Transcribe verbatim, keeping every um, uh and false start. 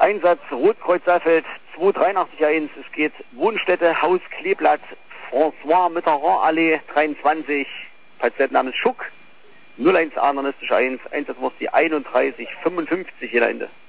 Einsatz Rotkreuz Saalfeld zwei drei acht eins. Es geht Wohnstätte, Haus Kleeblatt, François Mitterrand Allee dreiundzwanzig. Patientenname ist Schuck. null eins A eins, Einsatzwurst die einunddreißig fünfundfünfzig hier am Ende.